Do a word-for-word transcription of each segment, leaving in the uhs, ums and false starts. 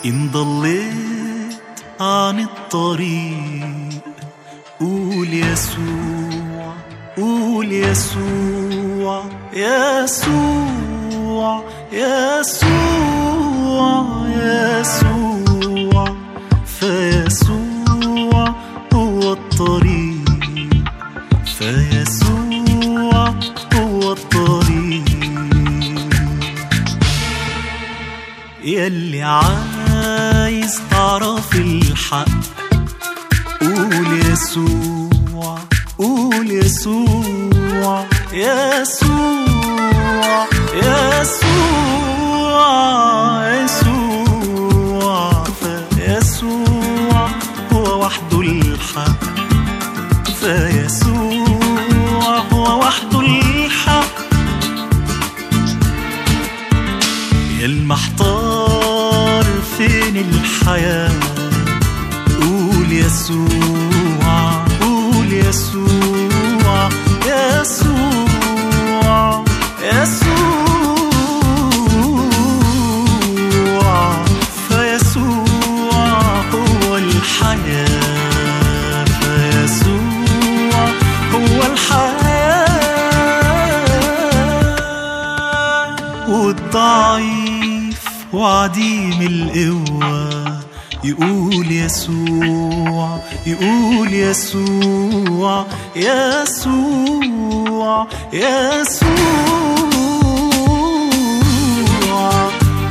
إن ضليت عن الطريق قول يسوع، قول يسوع، يسوع يسوع يسوع، فيسوع هو الطريق، فيسوع هو الطريق. يلي عايز تعرف الحق قول يسوع، قول يسوع، يسوع يسوع يسوع، فيسوع هو وحده الحق، فيسوع هو وحده الحق. يا المحتار فين الحياة قول يسوع، قول يسوع، يسوع يسوع، فيسوع هو الحياة، فيسوع هو الحياة. والضعيف وعديم القوة يقول يسوع، يقول يسوع، يسوع يسوع،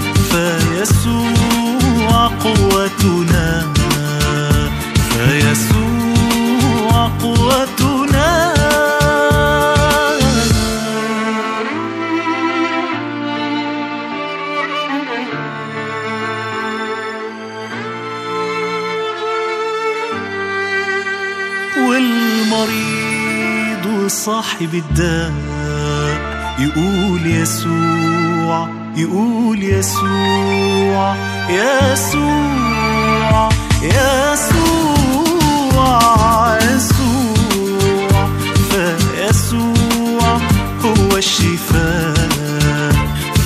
فيسوع قوتنا، فيسوع قوتنا. والمريض وصاحب الداء يقول يسوع، يقول يسوع، يسوع يسوع يسوع، فيسوع هو الشفاء،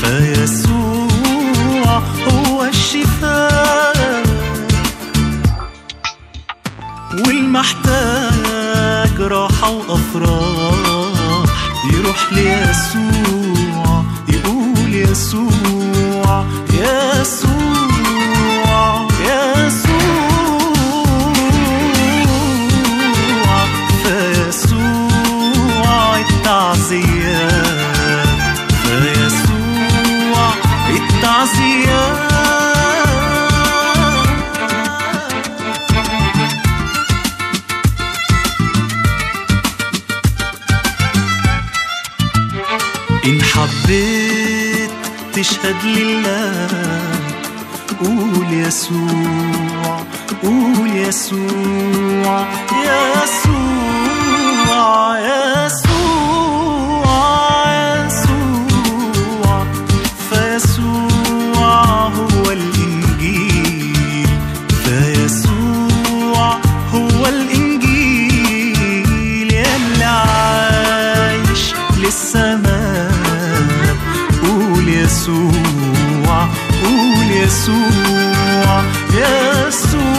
فيسوع هو الشفاء. والمحتاج راحة وأفراح يروح ليسوع، يقول يسوع، يسوع يسوع، فيسوع التعزيات، فيسوع التعزيات. إن حبيت تشهد لله قول يسوع، قول يسوع، يسوع يسوع يسوع، فيسوع هو الإنجيل، فيسوع هو الإنجيل. يلي عايش للسماء قول يسوع، قول يسوع، يسوع